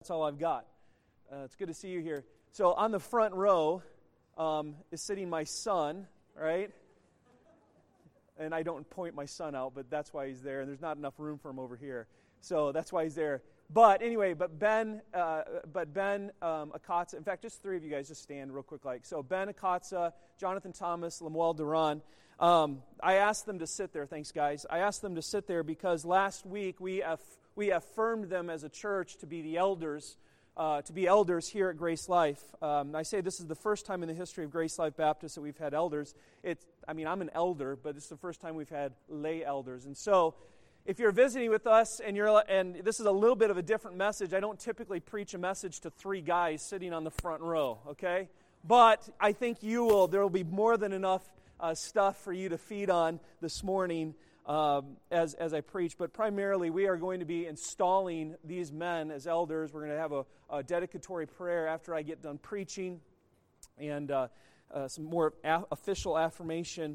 that's all I've got. It's good to see you here. So on the front row is sitting my son, right? And I don't point my son out, but that's why he's there. And there's not enough room for him over here. So that's why he's there. But anyway, Ben Akatsa, in fact, just three of you guys just stand real quick. So Ben Akatsa, Jonathan Thomas, Lemuel Duran. I asked them to sit there. Thanks, guys. I asked them to sit there because last week we affirmed them as a church to be the elders, here at Grace Life. I say this is the first time in the history of Grace Life Baptist that we've had elders. I'm an elder, but this is the first time we've had lay elders. And so, if you're visiting with us and this is a little bit of a different message, I don't typically preach a message to three guys sitting on the front row, okay? But I think there will be more than enough stuff for you to feed on this morning as I preach. But primarily, we are going to be installing these men as elders. We're going to have a dedicatory prayer after I get done preaching, and some more official affirmation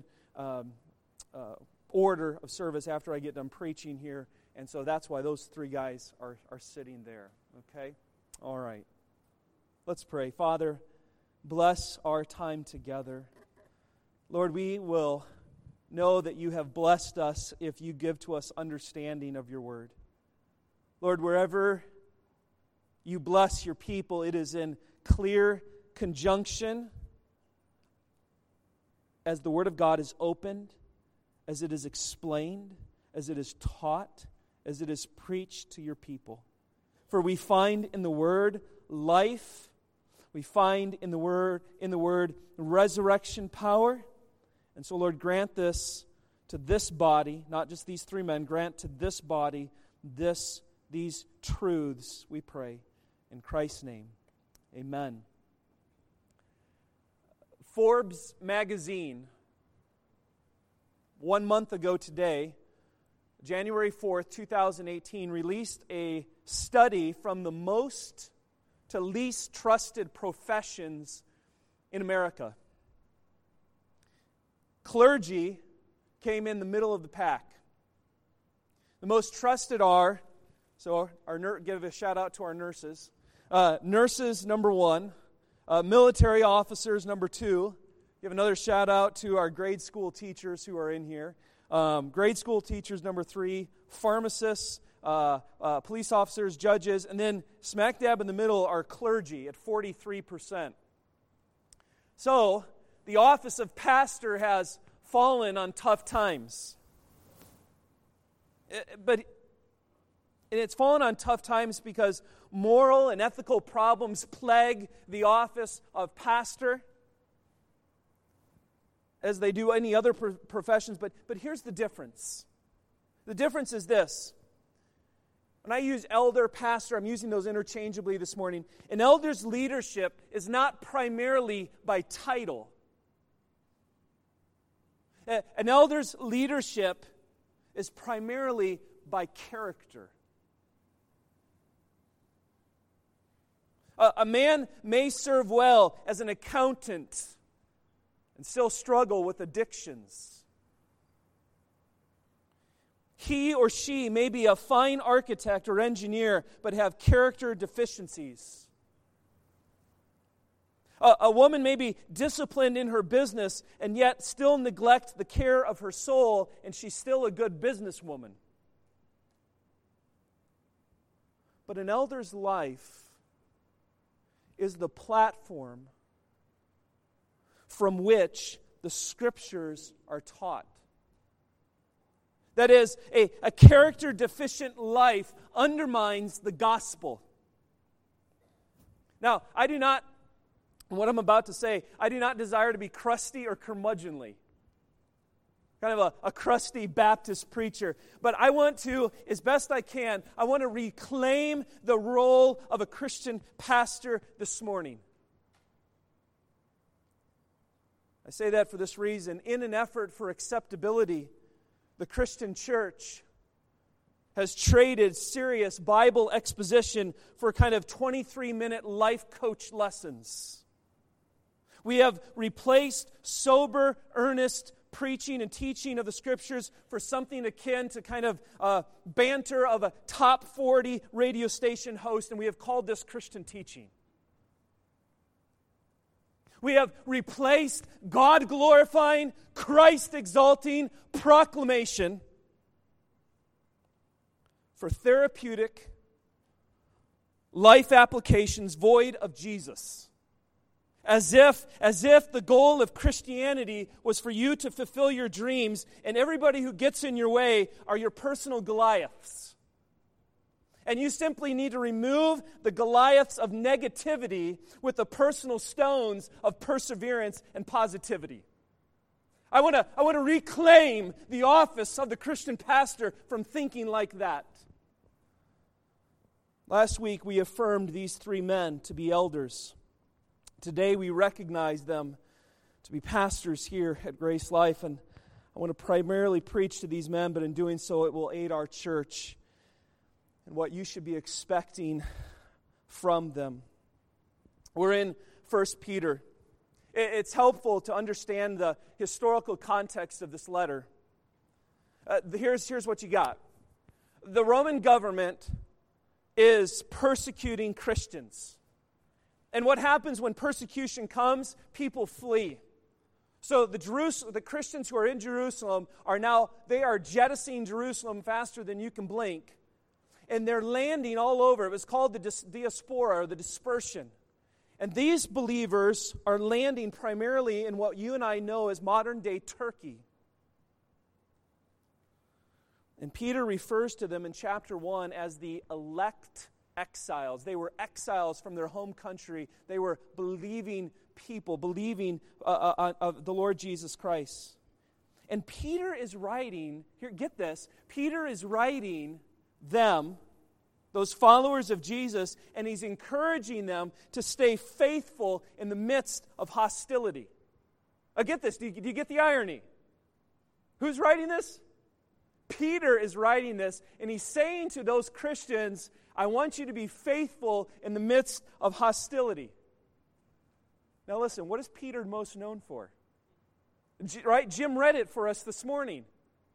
order of service after I get done preaching here. And so that's why those three guys are sitting there. Okay? All right. Let's pray. Father, bless our time together. Lord, we will know that you have blessed us if you give to us understanding of your word. Lord, wherever you bless your people, it is in clear conjunction as the word of God is opened, as it is explained, as it is taught, as it is preached to your people. For we find in the word life, we find in the word resurrection power. And so, Lord, grant this to this body, not just these three men, grant to this body these truths, we pray. In Christ's name, amen. Forbes magazine, 1 month ago today, January 4th, 2018, released a study from the most to least trusted professions in America. Clergy came in the middle of the pack. The most trusted are, give a shout out to our nurses. Nurses, number one. Military officers, number two. Give another shout out to our grade school teachers who are in here. Grade school teachers, number three. Pharmacists, police officers, judges, and then smack dab in the middle are clergy at 43%. So, the office of pastor has fallen on tough times. But it's fallen on tough times because moral and ethical problems plague the office of pastor, as they do any other professions. But here's the difference. The difference is this. When I use elder, pastor, I'm using those interchangeably this morning. An elder's leadership is not primarily by title. An elder's leadership is primarily by character. A man may serve well as an accountant and still struggle with addictions. He or she may be a fine architect or engineer, but have character deficiencies. A woman may be disciplined in her business and yet still neglect the care of her soul, and she's still a good businesswoman. But an elder's life is the platform from which the Scriptures are taught. That is, a character-deficient life undermines the gospel. Now, what I'm about to say, I do not desire to be crusty or curmudgeonly. Kind of a crusty Baptist preacher. But I want to, as best I can, I want to reclaim the role of a Christian pastor this morning. I say that for this reason. In an effort for acceptability, the Christian church has traded serious Bible exposition for kind of 23-minute life coach lessons. We have replaced sober, earnest preaching and teaching of the Scriptures for something akin to kind of banter of a top 40 radio station host, and we have called this Christian teaching. We have replaced God-glorifying, Christ-exalting proclamation for therapeutic life applications void of Jesus. As if the goal of Christianity was for you to fulfill your dreams, and everybody who gets in your way are your personal Goliaths. And you simply need to remove the Goliaths of negativity with the personal stones of perseverance and positivity. I want to reclaim the office of the Christian pastor from thinking like that. Last week we affirmed these three men to be elders. Today we recognize them to be pastors here at Grace Life, and I want to primarily preach to these men, but in doing so it will aid our church and what you should be expecting from them. We're in 1 Peter. It's helpful to understand the historical context of this letter. Here's what you got. The Roman government is persecuting Christians. And what happens when persecution comes? People flee. So the Christians who are in Jerusalem they are jettisoning Jerusalem faster than you can blink. And they're landing all over. It was called the diaspora, or the dispersion. And these believers are landing primarily in what you and I know as modern-day Turkey. And Peter refers to them in chapter 1 as the elect exiles. They were exiles from their home country. They were believing people, believing of the Lord Jesus Christ. And Peter is writing, here, get this, Peter is writing them, those followers of Jesus, and he's encouraging them to stay faithful in the midst of hostility. Get this, do you get the irony? Who's writing this? Peter is writing this, and he's saying to those Christians, I want you to be faithful in the midst of hostility. Now listen, what is Peter most known for? Right? Jim read it for us this morning.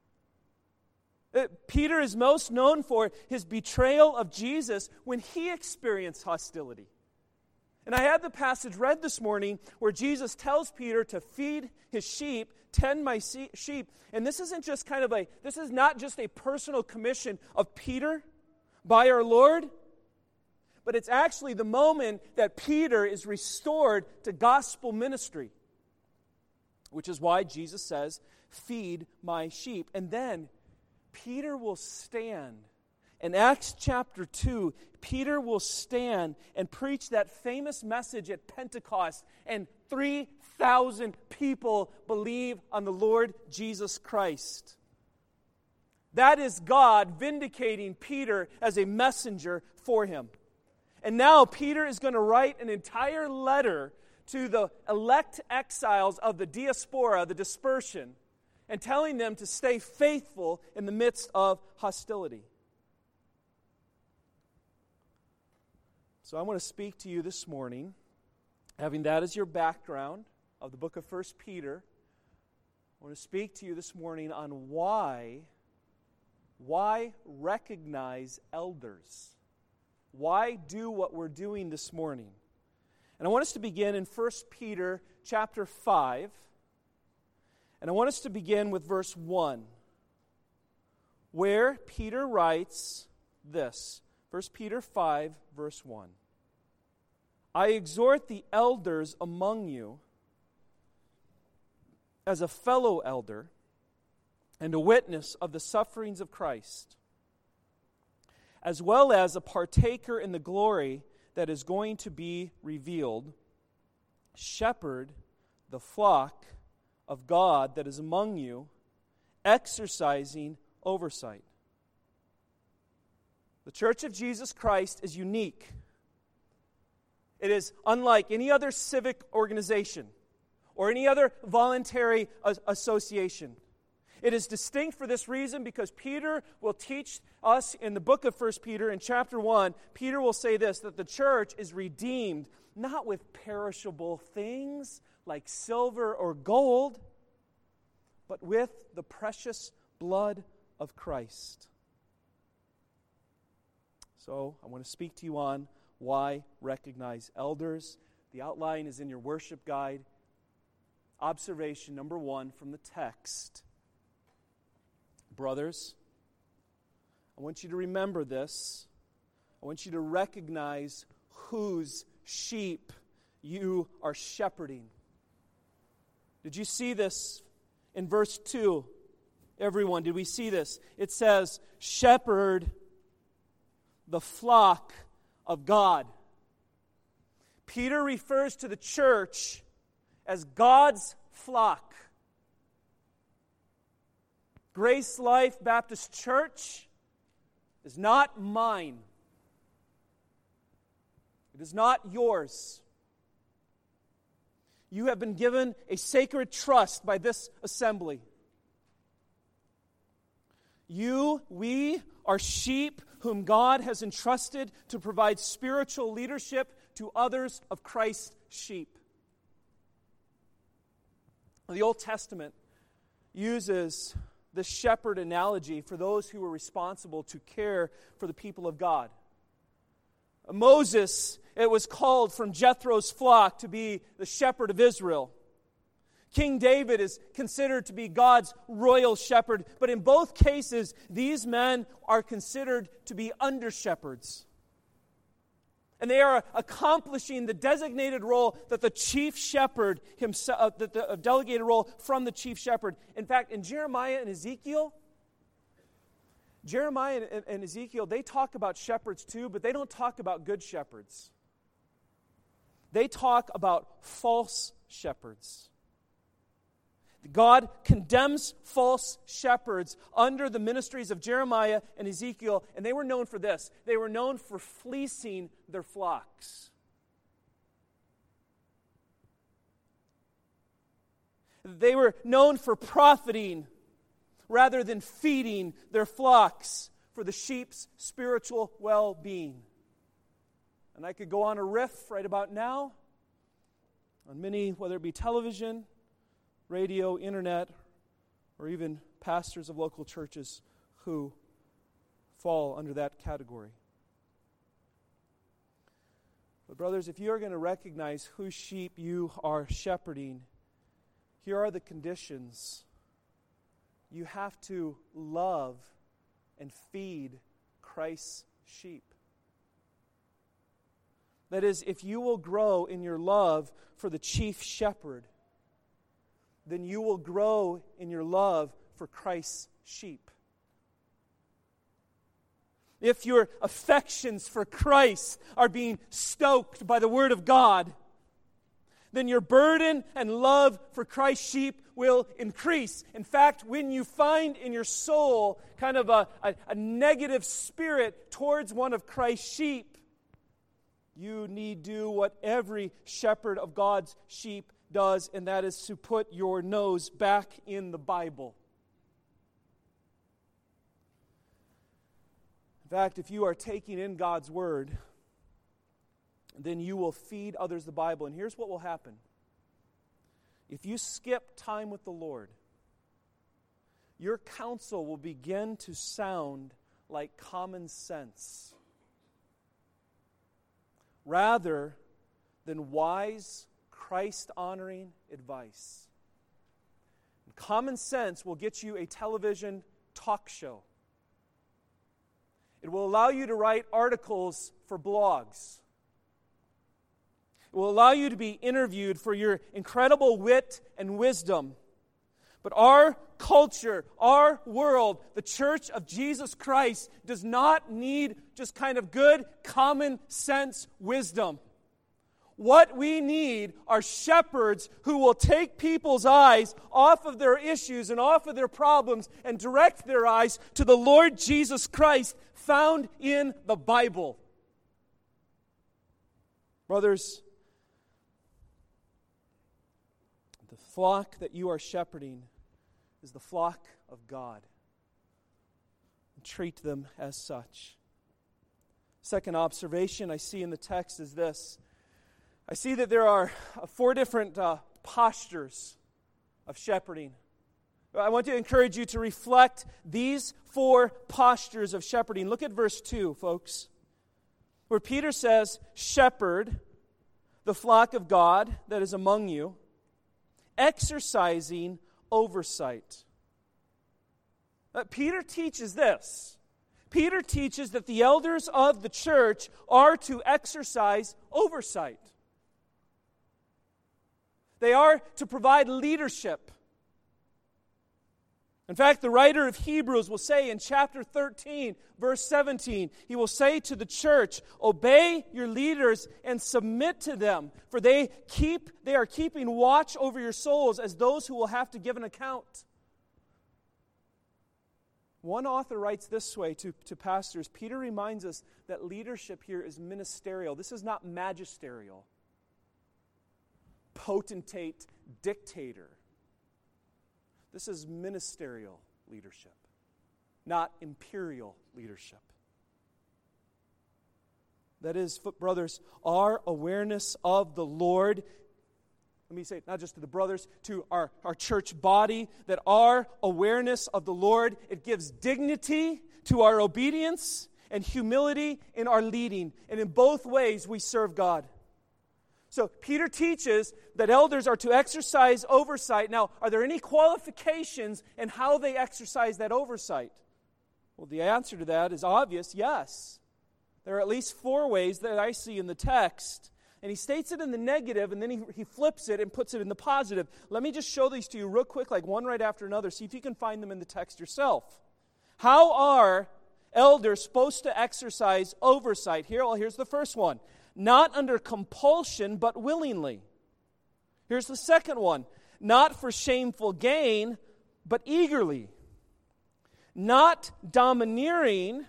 Peter is most known for his betrayal of Jesus when he experienced hostility. And I had the passage read this morning where Jesus tells Peter to feed his sheep, tend my sheep. And this is not just a personal commission of Peter by our Lord, but it's actually the moment that Peter is restored to gospel ministry, which is why Jesus says, feed my sheep. And then Peter will stand. In Acts chapter 2, Peter will stand and preach that famous message at Pentecost, and 3,000 people believe on the Lord Jesus Christ. That is God vindicating Peter as a messenger for him. And now Peter is going to write an entire letter to the elect exiles of the diaspora, the dispersion, and telling them to stay faithful in the midst of hostility. So I want to speak to you this morning, having that as your background of the book of 1 Peter. I want to speak to you this morning on why recognize elders. Why do what we're doing this morning? And I want us to begin in 1 Peter chapter 5. And I want us to begin with verse 1, where Peter writes this. 1 Peter 5, verse 1. I exhort the elders among you as a fellow elder and a witness of the sufferings of Christ, as well as a partaker in the glory that is going to be revealed. Shepherd the flock of God that is among you, exercising oversight. The Church of Jesus Christ is unique. It is unlike any other civic organization or any other voluntary association. It is distinct for this reason because Peter will teach us in the book of 1 Peter in chapter 1, Peter will say this, that the church is redeemed not with perishable things like silver or gold, but with the precious blood of Christ. So I want to speak to you on why recognize elders. The outline is in your worship guide. Observation number 1 from the text. Brothers, I want you to remember this. I want you to recognize whose sheep you are shepherding. Did you see this in verse 2? Everyone, did we see this? It says, shepherd the flock of God. Peter refers to the church as God's flock. Grace Life Baptist Church is not mine. It is not yours. You have been given a sacred trust by this assembly. We are sheep whom God has entrusted to provide spiritual leadership to others of Christ's sheep. The Old Testament uses the shepherd analogy for those who were responsible to care for the people of God. Moses, it was called from Jethro's flock to be the shepherd of Israel. King David is considered to be God's royal shepherd, but in both cases, these men are considered to be under-shepherds. And they are accomplishing the designated role that the chief shepherd himself, the delegated role from the chief shepherd. In fact, in Jeremiah and Ezekiel, they talk about shepherds too, but they don't talk about good shepherds. They talk about false shepherds. God condemns false shepherds under the ministries of Jeremiah and Ezekiel, and they were known for this. They were known for fleecing their flocks. They were known for profiting rather than feeding their flocks for the sheep's spiritual well-being. And I could go on a riff right about now on many, whether it be television, radio, internet, or even pastors of local churches who fall under that category. But brothers, if you are going to recognize whose sheep you are shepherding, here are the conditions. You have to love and feed Christ's sheep. That is, if you will grow in your love for the chief shepherd, then you will grow in your love for Christ's sheep. If your affections for Christ are being stoked by the Word of God, then your burden and love for Christ's sheep will increase. In fact, when you find in your soul kind of a negative spirit towards one of Christ's sheep, you need do what every shepherd of God's sheep does, and that is to put your nose back in the Bible. In fact, if you are taking in God's Word, then you will feed others the Bible. And here's what will happen. If you skip time with the Lord, your counsel will begin to sound like common sense rather than wise, Christ-honoring advice. Common sense will get you a television talk show. It will allow you to write articles for blogs. It will allow you to be interviewed for your incredible wit and wisdom. But our culture, our world, the Church of Jesus Christ does not need just kind of good common sense wisdom. What we need are shepherds who will take people's eyes off of their issues and off of their problems and direct their eyes to the Lord Jesus Christ found in the Bible. Brothers, the flock that you are shepherding is the flock of God. And treat them as such. Second observation I see in the text is this. I see that there are 4 different postures of shepherding. I want to encourage you to reflect these 4 postures of shepherding. Look at verse 2, folks, where Peter says, "Shepherd the flock of God that is among you, exercising oversight." Peter teaches this. Peter teaches that the elders of the church are to exercise oversight. They are to provide leadership. In fact, the writer of Hebrews will say in chapter 13, verse 17, he will say to the church, "Obey your leaders and submit to them, for they are keeping watch over your souls as those who will have to give an account." One author writes this way to pastors. Peter reminds us that leadership here is ministerial. This is not magisterial. Potentate, dictator. This is ministerial leadership, not imperial leadership. That is, brothers, our awareness of the Lord, let me say it, not just to the brothers, to our church body, that our awareness of the Lord, it gives dignity to our obedience and humility in our leading. And in both ways, we serve God. So Peter teaches that elders are to exercise oversight. Now, are there any qualifications in how they exercise that oversight? Well, the answer to that is obvious, yes. There are at least 4 ways that I see in the text. And he states it in the negative, and then he flips it and puts it in the positive. Let me just show these to you real quick, like one right after another. See if you can find them in the text yourself. How are elders supposed to exercise oversight? Here's the first one. Not under compulsion, but willingly. Here's the second one. Not for shameful gain, but eagerly. Not domineering,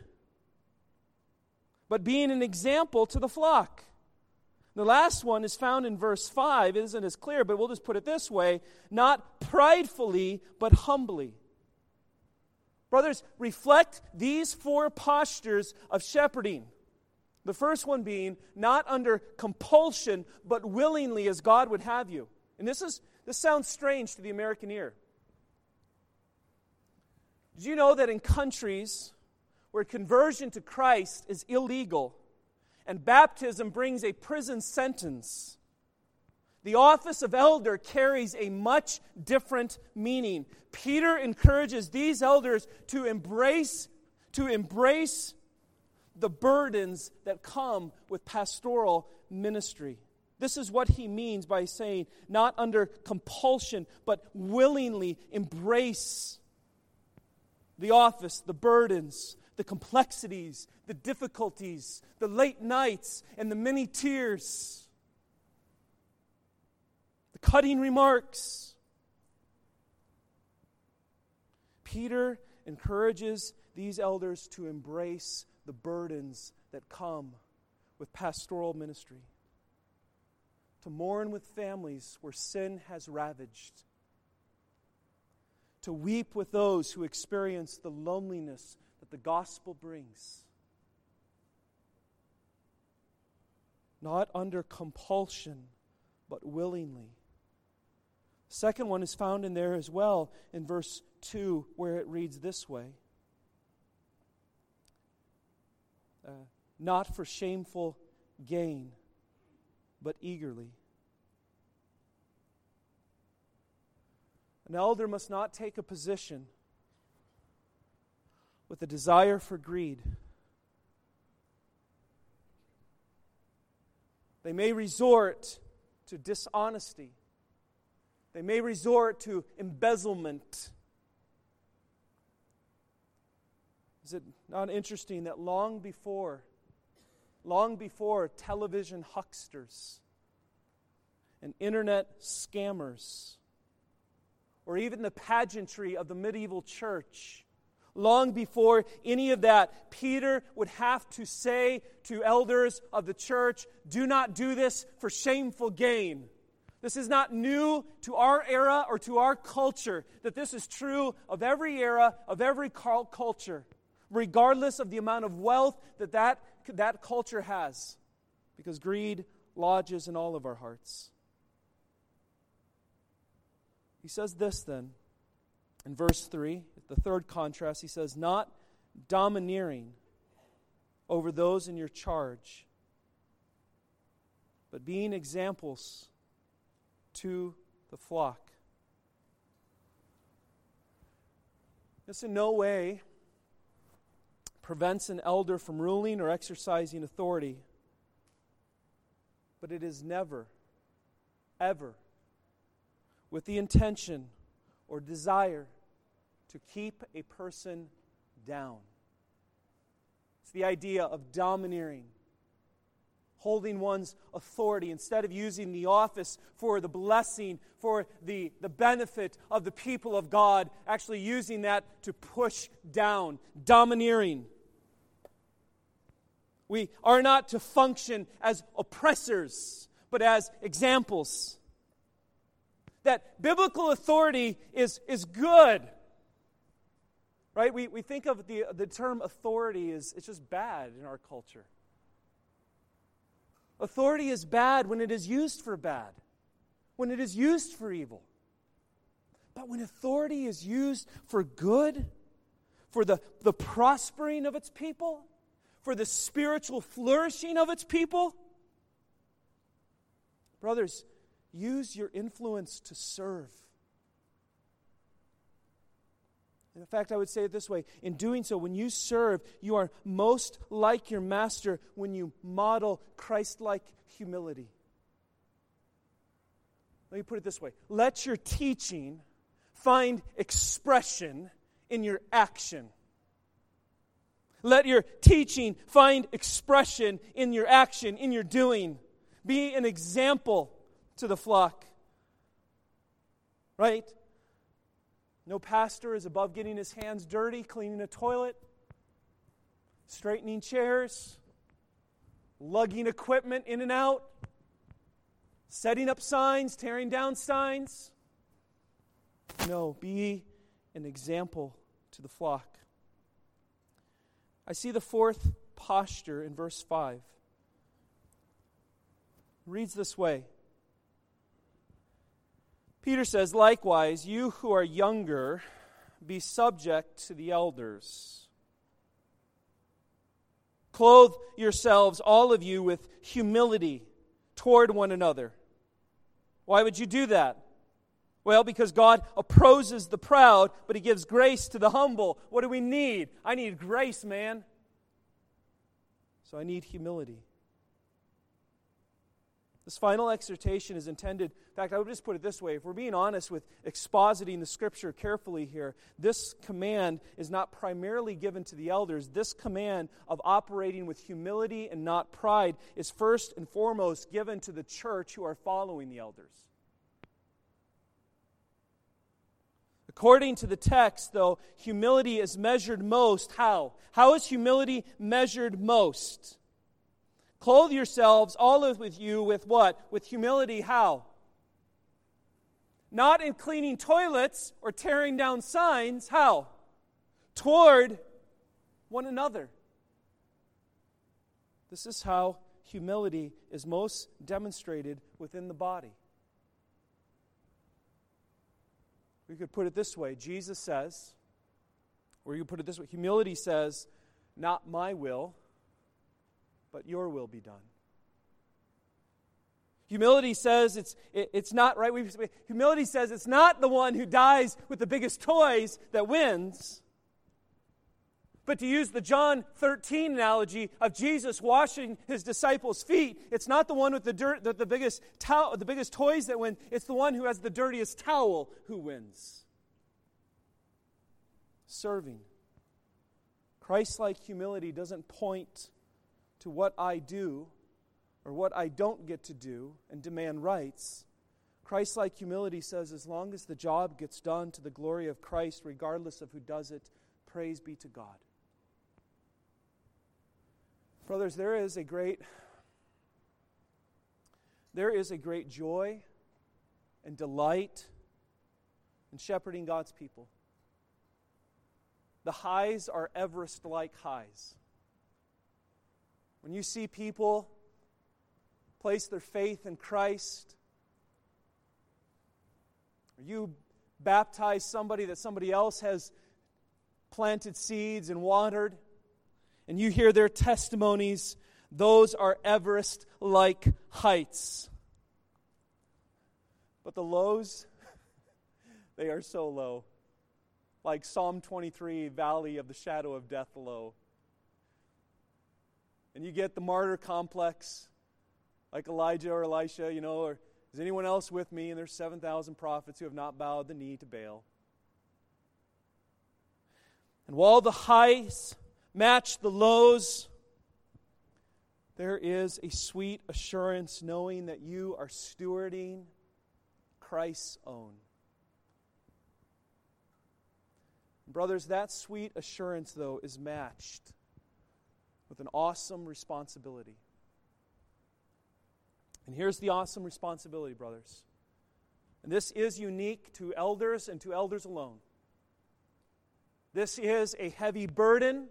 but being an example to the flock. The last one is found in verse 5. It isn't as clear, but we'll just put it this way. Not pridefully, but humbly. Brothers, reflect these 4 postures of shepherding. The first one being not under compulsion, but willingly as God would have you. And this sounds strange to the American ear. Did you know that in countries where conversion to Christ is illegal and baptism brings a prison sentence, the office of elder carries a much different meaning? Peter encourages these elders to embrace the burdens that come with pastoral ministry. This is what he means by saying, not under compulsion, but willingly embrace the office, the burdens, the complexities, the difficulties, the late nights, and the many tears, the cutting remarks. Peter encourages these elders to embrace the burdens that come with pastoral ministry, to mourn with families where sin has ravaged, to weep with those who experience the loneliness that the gospel brings. Not under compulsion, but willingly. Second one is found in there as well in verse 2, where it reads this way. Not for shameful gain, but eagerly. An elder must not take a position with a desire for greed. They may resort to dishonesty. They may resort to embezzlement. Is it not interesting that long before television hucksters and internet scammers, or even the pageantry of the medieval church, long before any of that, Peter would have to say to elders of the church, do not do this for shameful gain. This is not new to our era or to our culture, that this is true of every era, of every culture, regardless of the amount of wealth that culture has, because greed lodges in all of our hearts. He says this then, In verse 3, the third contrast, he says, not domineering over those in your charge, but being examples to the flock. This in no way prevents an elder from ruling or exercising authority, but it is never, ever with the intention or desire to keep a person down. It's the idea of domineering, holding one's authority instead of using the office for the blessing, for the benefit of the people of God, actually using that to push down, domineering. We are not to function as oppressors, but as examples. That biblical authority is good. Right? We think of the term authority as it's just bad in our culture. Authority is bad when it is used for bad, when it is used for evil. But when authority is used for good, for the prospering of its people, for the spiritual flourishing of its people, brothers, use your influence to serve. In fact, I would say it this way. In doing so, when you serve, you are most like your master when you model Christ-like humility. Let me put it this way. Let your teaching find expression in your action. Let your teaching find expression in your action, in your doing. Be an example to the flock. Right? No pastor is above getting his hands dirty, cleaning a toilet, straightening chairs, lugging equipment in and out, setting up signs, tearing down signs. No, be an example to the flock. I see the fourth posture in verse 5. It reads this way. Peter says, likewise, you who are younger, be subject to the elders. Clothe yourselves, all of you, with humility toward one another. Why would you do that? Well, because God opposes the proud, but He gives grace to the humble. What do we need? I need grace, man. So I need humility. This final exhortation is intended, in fact, I would just put it this way. If we're being honest with expositing the Scripture carefully here, this command is not primarily given to the elders. This command of operating with humility and not pride is first and foremost given to the church who are following the elders. According to the text, though, humility is measured most. How? How is humility measured most? Clothe yourselves, all of you, with what? With humility. How? Not in cleaning toilets or tearing down signs. How? Toward one another. This is how humility is most demonstrated within the body. We could put it this way. Jesus says, or you could put it this way. Humility says, not my will, but your will be done. Humility says it's not right. Humility says it's not the one who dies with the biggest toys that wins. But to use the John 13 analogy of Jesus washing His disciples' feet, it's not the one with the biggest toys that win. It's the one who has the dirtiest towel who wins. Serving. Christ-like humility doesn't point to what I do or what I don't get to do and demand rights. Christ-like humility says, as long as the job gets done to the glory of Christ, regardless of who does it, praise be to God. Brothers, there is a great joy and delight in shepherding God's people. The highs are Everest-like highs. When you see people place their faith in Christ, or you baptize somebody that somebody else has planted seeds and watered, and you hear their testimonies, those are Everest-like heights. But the lows, they are so low. Like Psalm 23, valley of the shadow of death low. And you get the martyr complex, like Elijah or Elisha, or is anyone else with me? And there's 7,000 prophets who have not bowed the knee to Baal. And while the highs match the lows, there is a sweet assurance knowing that you are stewarding Christ's own. Brothers, that sweet assurance, though, is matched with an awesome responsibility. And here's the awesome responsibility, brothers. And this is unique to elders and to elders alone. This is a heavy burden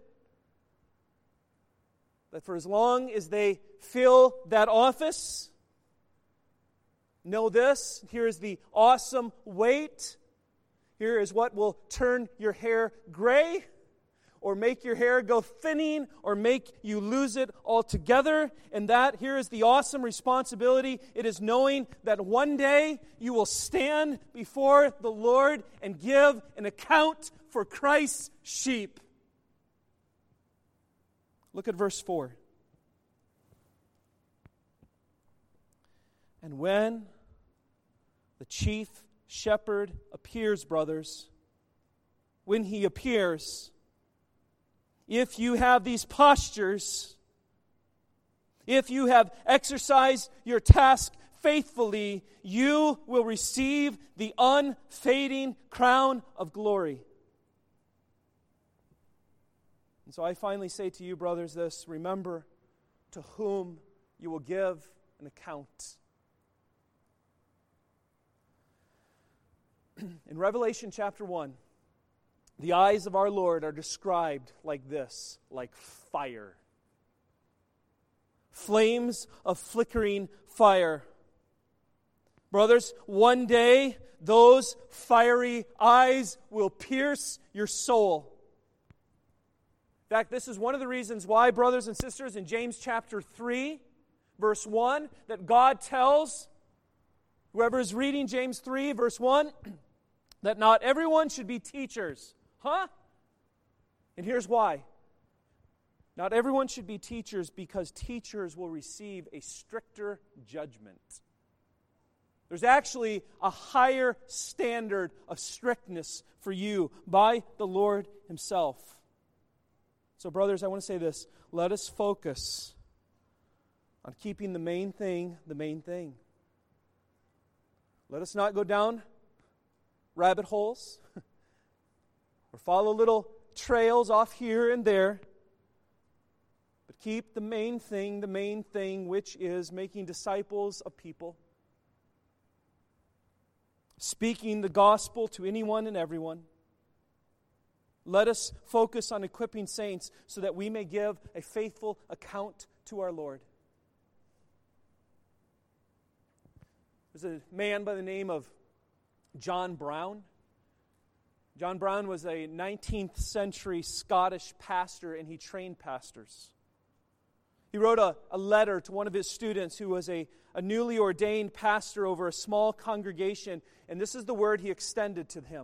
that for as long as they fill that office, know this, here is the awesome weight. Here is what will turn your hair gray, or make your hair go thinning, or make you lose it altogether. And that, here is the awesome responsibility. It is knowing that one day you will stand before the Lord and give an account for Christ's sheep. Look at verse 4. And when the chief shepherd appears, brothers, when he appears, if you have these postures, if you have exercised your task faithfully, you will receive the unfading crown of glory. And so I finally say to you, brothers, this: remember to whom you will give an account. In Revelation chapter 1, the eyes of our Lord are described like this, like fire. Flames of flickering fire. Brothers, one day those fiery eyes will pierce your soul. In fact, this is one of the reasons why, brothers and sisters, in James chapter 3, verse 1, that God tells whoever is reading James 3, verse 1, that not everyone should be teachers. Huh? And here's why. Not everyone should be teachers, because teachers will receive a stricter judgment. There's actually a higher standard of strictness for you by the Lord Himself. So, brothers, I want to say this. Let us focus on keeping the main thing the main thing. Let us not go down rabbit holes or follow little trails off here and there, but keep the main thing, which is making disciples of people, speaking the gospel to anyone and everyone. Let us focus on equipping saints so that we may give a faithful account to our Lord. There's a man by the name of John Brown. John Brown was a 19th century Scottish pastor, and he trained pastors. He wrote a letter to one of his students who was a newly ordained pastor over a small congregation, and this is the word he extended to him.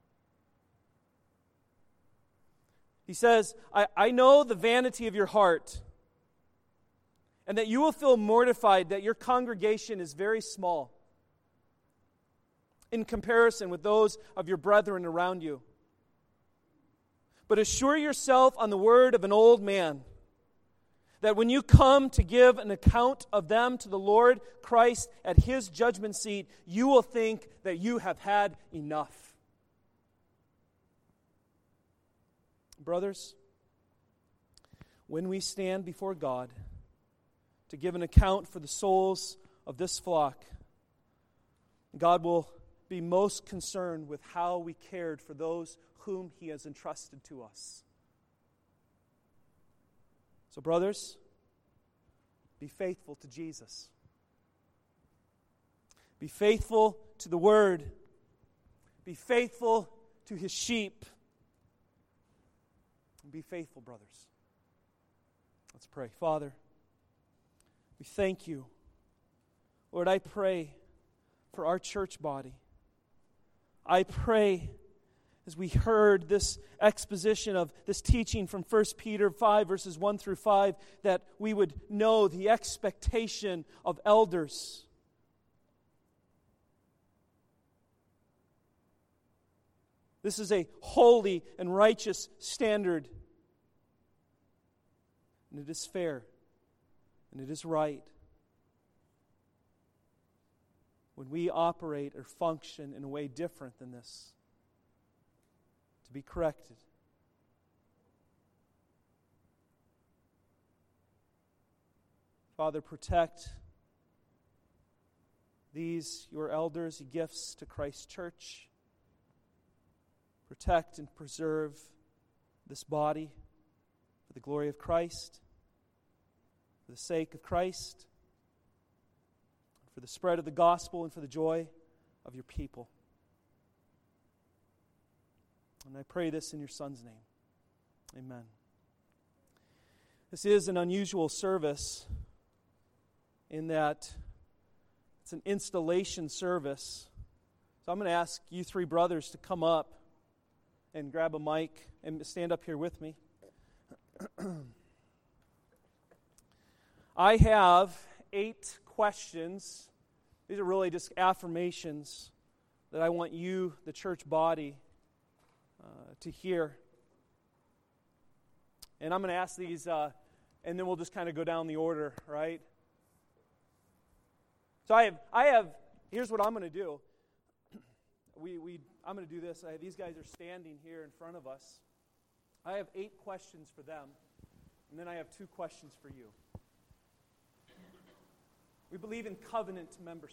He says, I know the vanity of your heart, and that you will feel mortified that your congregation is very small in comparison with those of your brethren around you. But assure yourself on the word of an old man that when you come to give an account of them to the Lord Christ at His judgment seat, you will think that you have had enough. Brothers, when we stand before God to give an account for the souls of this flock, God will be most concerned with how we cared for those whom He has entrusted to us. So, brothers, be faithful to Jesus. Be faithful to the Word. be faithful to His sheep. And be faithful, brothers. Let's pray. Father, we thank You. Lord, I pray for our church body. I pray, as we heard this exposition of this teaching from 1 Peter 5, verses 1 through 5, that we would know the expectation of elders. This is a holy and righteous standard. And it is fair. And it is right. When we operate or function in a way different than this, to be corrected. Father, protect these, Your elders, gifts to Christ's church. Protect and preserve this body for the glory of Christ, for the sake of Christ, for the spread of the gospel and for the joy of Your people. And I pray this in Your Son's name. Amen. This is an unusual service in that it's an installation service. So I'm going to ask you three brothers to come up and grab a mic and stand up here with me. I have 8 questions. These are really just affirmations that I want you, the church body, to hear. And I'm going to ask these, and then we'll just kind of go down the order, right? So I have. Here's what I'm going to do. I'm going to do this. These guys are standing here in front of us. I have 8 questions for them, and then I have 2 questions for you. We believe in covenant membership.